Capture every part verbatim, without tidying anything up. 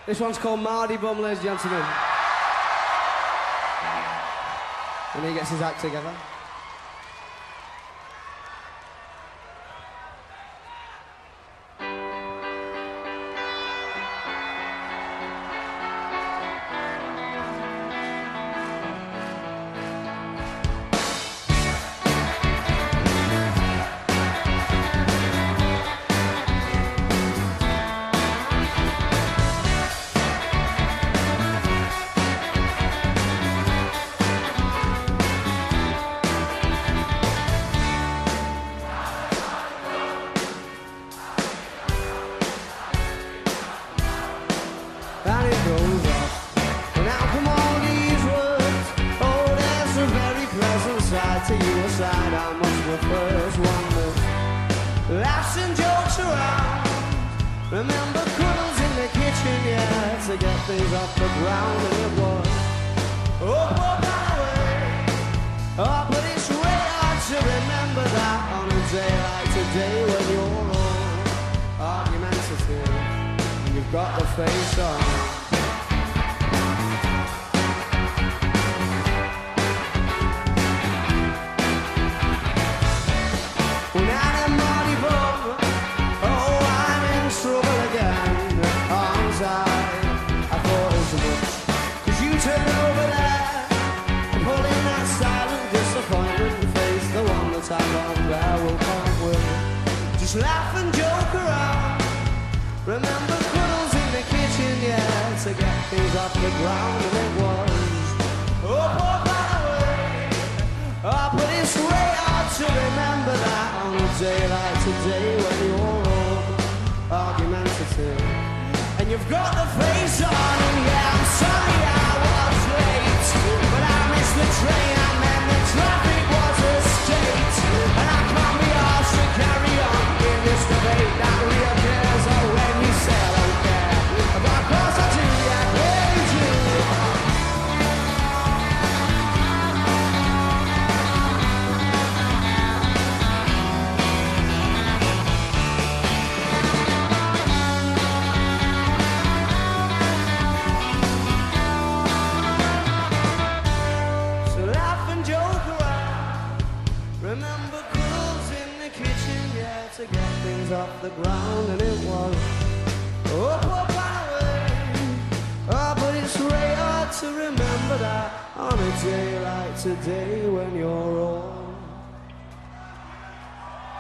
This one's called Mardy Bum, ladies and gentlemen. When he gets his act together. And it goes off. Now come all these words. Oh, there's a very pleasant side to you, a side I must have first wondered. Laughs and jokes around. Remember cuddles in the kitchen, yeah, to get things off the ground, and it was. Oh, oh, by the way. Oh, but it's way hard to remember that on a day like today when you're all argumentative. You've got the face on. When I'm a Mardy Bum, oh, I'm in trouble again. Arms high, I thought as much. Cause you turned over there, pulling that silent disappointment face, the one that I got there will come with. Just laugh and joke around. Remember yeah, to get things off the ground, and it was. Oh, oh, by the way. Oh, but it's way hard to remember that on a day like today when you're all argumentative. And you've got the face on, and yeah, I'm sorry I was late, but I missed the train, and then the traffic was a state. And I can't be asked to carry on in this debate that reappears when you say I don't care. But of course I do, yeah, I do. So laugh and joke around. Remember cuddles in the kitchen, yeah, to get things off the ground, and it was. Oh, oh, oh, but it's way hard to remember that on a day like today when you're all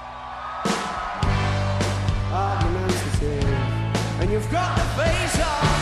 argumentative and you've got the face on.